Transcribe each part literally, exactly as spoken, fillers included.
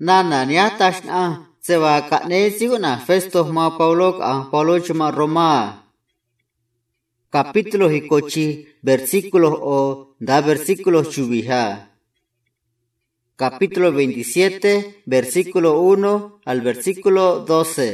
nana niatash na sewa kane siguna Festo ma Paulo a Paulo chuma Roma. Capítulo hikochi versículo o da versículo chubija. Capítulo veintisiete versículo uno al versículo doce.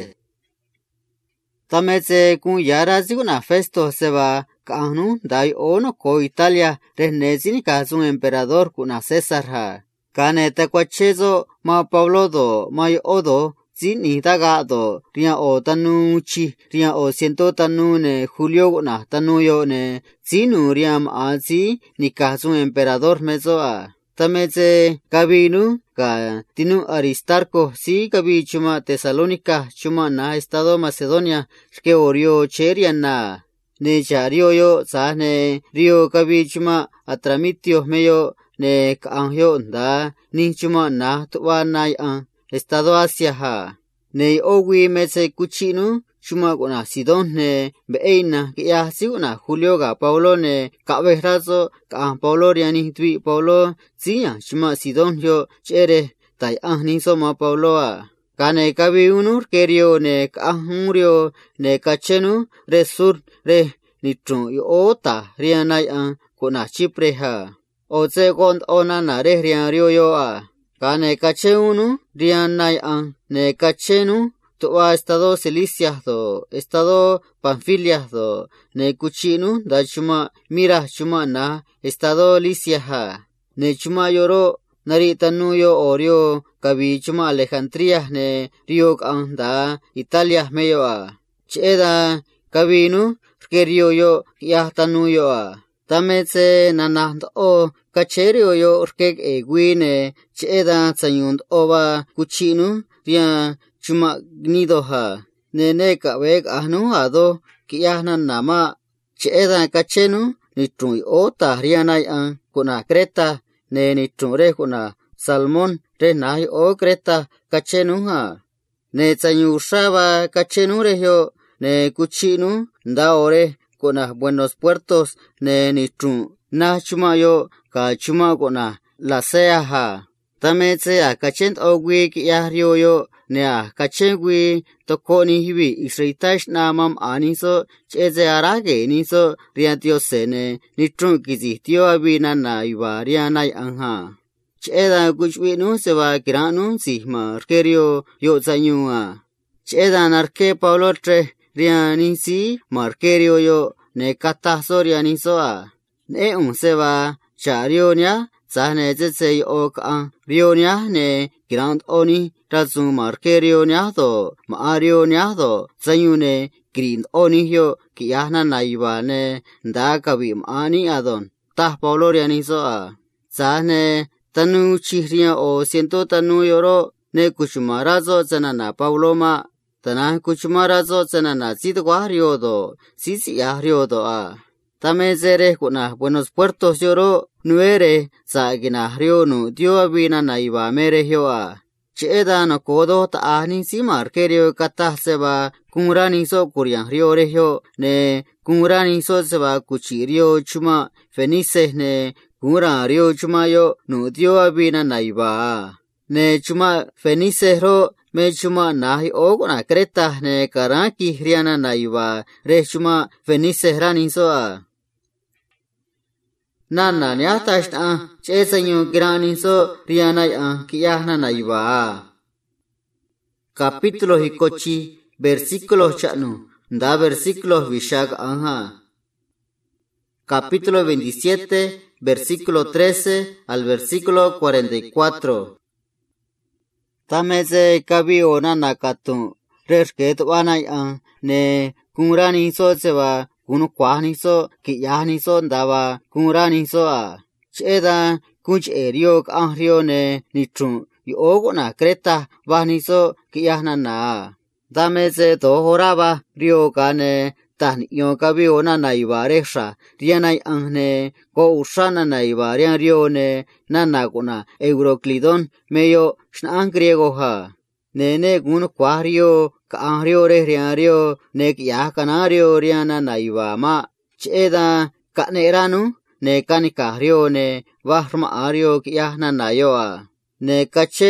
Tametse kun yara siguna Festo sewa kanu dai ono ko Italia resnesini kasun emperador kuna César ha. Kane te kwachezo ma Paulo do mai odo zini daga do ria o tanu chi ria o siento tanu ne Julio na tanu yo ne zinu ria ma zi ni kasun emperador mezo a. Tametse kabinu ka tinu Aristarco si kabi chuma Tesalónica chuma na estado Macedonia que orio cheria na. Ne chario yo sa ne rio kabi chuma Atramitio meyo ne kaanhyo da ni chuma na tuwa na an estado Asia ha. Ne owi metse kuchinu chuma kuna Sidon ne beina kia siuna Julio ga Paulo ne kabehrazo ka Paulo riani tui Paulo zia chuma Sidon yo chere tai ahni so ma Paulo a. Kane kabi unur kerio ne kahurio ne kachenu re sur re nitron yo ota rianai an kuna Chipre ha. Oze kont ona na re riario yo a. Kane kachenu rianai an ne kachenu tuwa estado Cilicia do estado Panfilia do ne kuchinu da chuma mira chuma na estado Licia ha. Ne chuma yoro nari tanu yo orio kabi chuma Alejandría ne rio anda Italia meyo a. Cheda kabinu kerio yo ya tanu yo a. Tametse nanand o kacherio yo urkek egwine cheda tsayund oba kuchinu ria chuma gnido ha. Nene kabek ahnu ado kiahna nama cheda kachenu nitrui ota rianai an kuna Creta ne nitrure kuna Salmón re nahi o Creta kachenu ha. Ne tsayushaba kachenu rehyo ne kuchinu nda ore kuna Buenos Puertos ne nitru na chuma yo ka chuma kuna Lasea ha. Tametse a kachent ogwi kiahrio yo ne a kachengwi tokoni hibi israitash na mam aniso cheze arage niso riantio sene nitru kizitio abina na ibaria nai anja. Cheda kuchwinu seba kiranu sihma arkerio yo zanyua. Cheda narke Paulo tre rianisi markerio yo ne kataso rianiso a. Ne un seba charionia zahne zetsei oka rionia ne grand oni razu markerionia do maarionia do zayune grind oni yo kiahna naiba ne nda kabi ani adon tah Paulo rianiso a. Zahne tanu chihria o siento tanu yoro ne kuchumarazo zanana Paulo ma tana kuchumarazo zanana zidwario do sisi ahrio do a. Tame zere kuna Buenos Puertos yoro nuere sa gina rio nu dio abina na iba mere hio a. Cheda no kodo ta ahni si markerio kata seba kumurani so kurian rio rehio ne kumurani so seba kuchirio chuma Fenice ne kumura rio chuma yo nu dio abina na iba a. Ne chuma Fenice ro me chuma nahi o kuna Creta ne karaki riana na iba re chuma Fenice rani so a. Nana niatash a chesanyo grani so rianai a kiahna na iba. Capítulo hikochi versículo chanu da versículo vishag anja. Capítulo veintisiete versículo trece al versículo cuarenta y cuatro. Tameze kabi ona nakatu reshket wanai a ne kumrani so seba kunu kwahni so kiyahni so ndawa kumrani so a. Cheda kuch erio kahrio ne nitru yogo na Creta bahni so kiyahna na. Dameze tohoraba rio kane tahni yo kabi ona na ibaresha rianai angne ko usana na ibarian rio ne nana kuna Euroclidon meyo shnan griego ha. Nene gun kwario kaanrio re riario ne kiyah kanario riana na ibama. Cheda kaneranu ne kanikahrio ne wahrma ario kiyahna na yoa. Ne kachenu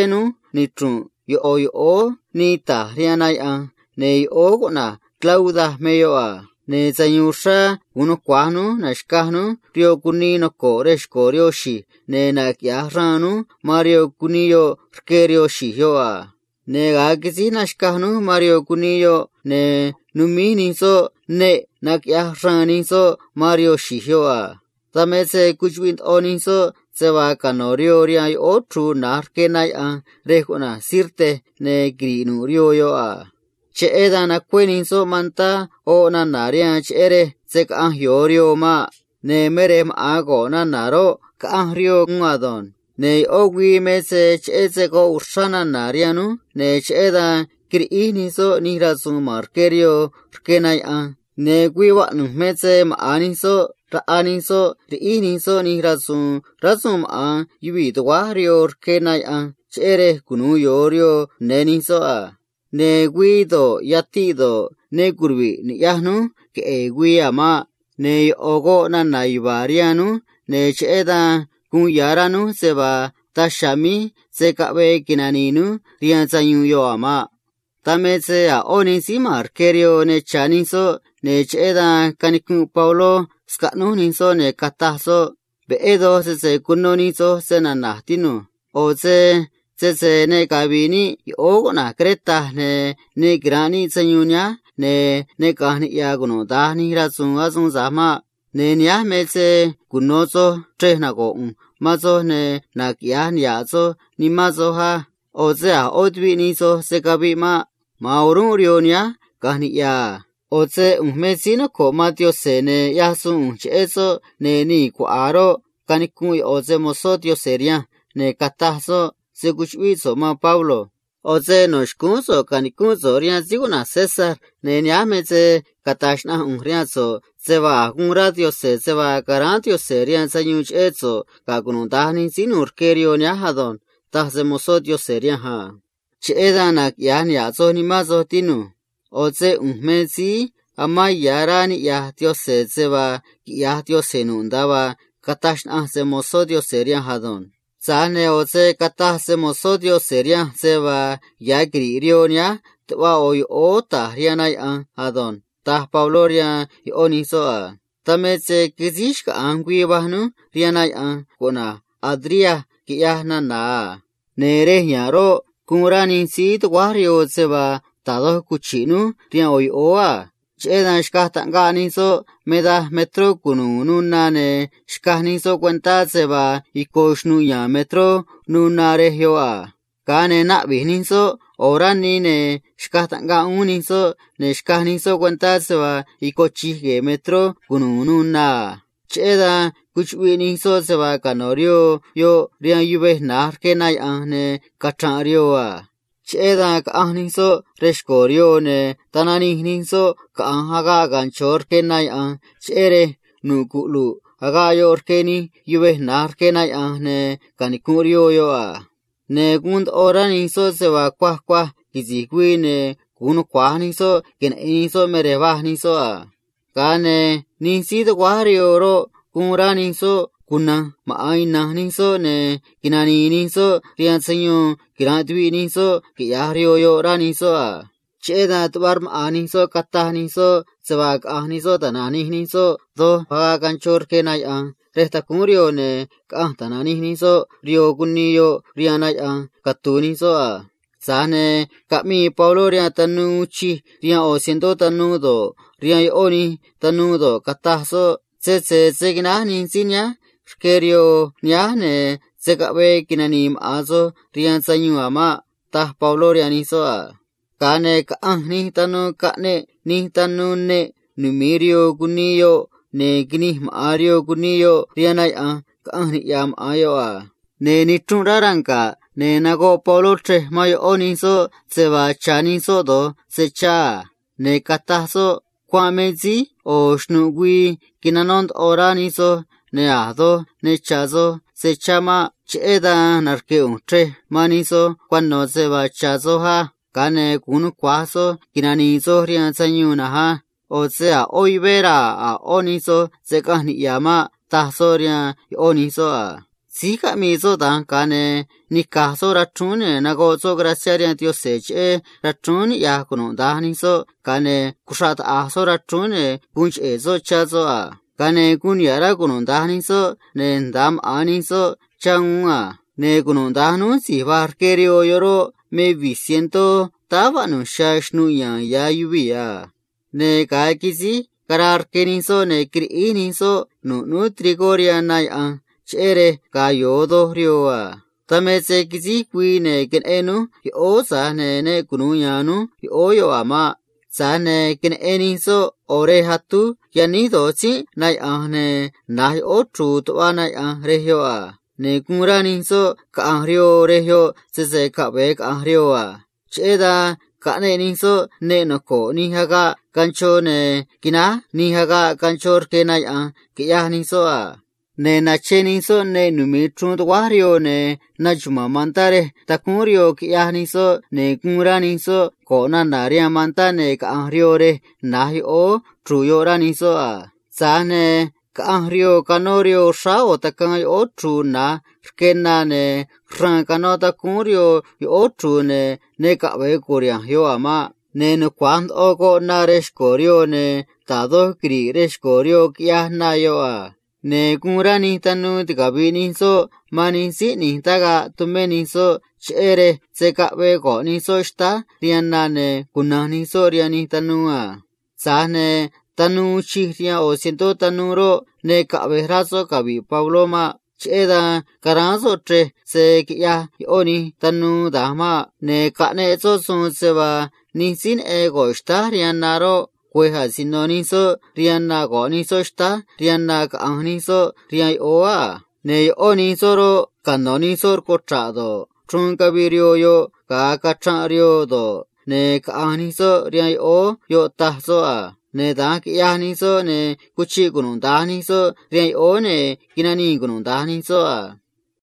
ni trùng yo o yo o ni ta ria nai a ne o ko na klauda meyo a ne zayusha uno kwanu na shkahnu rio kuni no koresh koryoshi ne na kyaranu mario kuniyo rkeryoshi yo a ne gagizi na shkahnu mario kuniyo ne numini so ne na kyarani so mario shihyo a tamese kuchwint oni so sewa kanorio ria o tru nar kenai a rekona sirte ne grinu rio yo a che eda na kweni so manta o na naria che ere se ka hyorio ma ne mere ma ago na naro ka rio ngadon ne ogwi mese che se ko ursana naria nu ne che eda kri ni so ni rasu markerio kenai a ne gwi wa nu mese ma ani so ra ani so ri ni so ni rasu rasum a yubi twa rio kenai a che ere kunu yorio ne ni so a ne guido yatido ne kurbi ni yahnu ke e guiama ne ogo na naibarianu ne cheda kun yaranu seba tashami se kabe kinaninu rian sanyu yo ama tamese a onisi markerio ne chaniso ne cheda kanikun paulo skanu ninso ne kataso beedo se se kunoniso se nanatinu oze se ne kabini ogo na kreta ne ne grani senyunya ne ne kahni ya guno dani rasun asun zama ne nya mese gunozo trehna go mazo ne na kya nya zo ni mazo ha oze a odwi ni so se kabi ma maurun rionya kahni ya oze umesino ko matio se ne yasun cheso ne ni ko aro kanikun oze mosotio seria ne kataso se kuchwizo ma Pablo oze nos kunzo kanikunzo rian ziguna César ne nyameze katashna unriazo seba un radio se seba garantio se rian sayuch ezo kagunundani sinur kerio nyahadon tahze mosodio serian ha chedanak yan yazo ni mazo tinu oze unmezi ama yarani yahtio se seba yahtio senundaba katashna se mosodio serian hadon Zane oze kata se mosodio seria seba ya gririonia twa oy o ta rianai an adon ta pauloria i oniso a tametse kizish ka angui bahnu rianai an kona adria ki yahna na nere nyaro kunrani si twario seba tado kuchinu rian oy o a chedan shkata ngani so meda metro kunu nunane shkahni so cuenta seba ikoshnu ya metro nunare hyoa kane na bihni so orani ne shkata nga uni so ne shkahni so cuenta seba ikochi ge metro kunu nunna cheda kuchwini so seba kanorio yo rian yube nar kenai ane kathario a cheda ka ahni so reshkorio ne tanani hni so ka haga ganchor kenai a chere nukulu haga yor keni yube nar kenai a ne kanikurio yo a ne gund orani so sewa kwa kwa kizikwi ne kunu kwa ni so ken ni so mereba ni so a kane ni si to wario ro kunrani so kuna maaina ni so ne kinani ni so rian senyo kiratwi ni so kiyario yo rani so a cheda tbar ani so kata ni so sewak ahni so tanani ni so do paga kanchor kenai a resta kurio ne ka tanani ni so rio kunniyo rianai a katuni so a sane kami paulo ria tanu chi ria o siendo tanu do ria oni tanu do kata so se se segina ni sinya kerio nya ne sekabe kinanim azo rian sanyu ama ta paulo ria ni so a kane ka ahni tanu kane ni tanu ne numerio kuniyo ne gini mario kuniyo rianai a ka ahni yam ayo a ne ni tunrarangka ne nago paulo tre mayo oni so seba chani so do secha ne kata so kwamezi o shnugui kinanond orani so ne ado ne chazo se chama cheda narke untre maniso kwano seba chazo ha kane kunu kwaso kinani so rian sanyu na ha o sea oibera a oniso se kahni yama tahso rian oniso a Zika mi zo dan kane ni kaso rachune na go zo graciarian Dios seche rachune ya kuno dani so kane kushat aso rachune kunch ezo chazo a kane kunyara kuno dani so ne ndam ani so changua ne kuno danu si var kerio yoro me visiento tava no shashnu ya ya yubia ne ka kisi karar keniso ne kriiniso no no trigoria nai a chere ka yodo rioa tame se kisi kui ne ken enu yo sa ne ne kunu yanu yo yo ama sa ne ken eniso ore hatu yani do chi nai a ne nai o tru to nai a rehyo a ne kurani so ka ryo rehyo se se ka be ka ryo a cheda ka ne ni so ne no ko ni ha ga kancho ne kina ni ha ga kanchor ke nai a ki ya ni so a ne na cheni so ne numi tru to wario ne na juma mantare takurio ki ya ni so ne kurani so ko na naria manta ne ka ryo re nahi o tru yo ra ni so a sa ne ka ryo kanorio sha o takai o tru na kena ne ran kanota kurio yo tru ne ne ka we koria yo ama ne no kwand o ko na res korio ne tado kri res korio kya na yo a ne kurani tanu tigabini so mani si ni taga tumeni so chere se ka we ko ni so sta rianna ne kunani so riani tanu a sa ne tanu chi ria o siento tanu ro ne ka we raso ka bi Pablo ma cheda karanzo tre se kya oni tanu dama ne ka ne so sun se ba ni sin e go sta rianna ro Kweha sinoni so rianna go ni so sta rianna ka ani so riai oa ne oni soro kanoni sor ko trado trun kabirio yo ka ka trario do ne ka ani so riai o yo ta so a ne da ki ani so ne kuchi gunun da ni so riai o ne kinani gunun da ni so a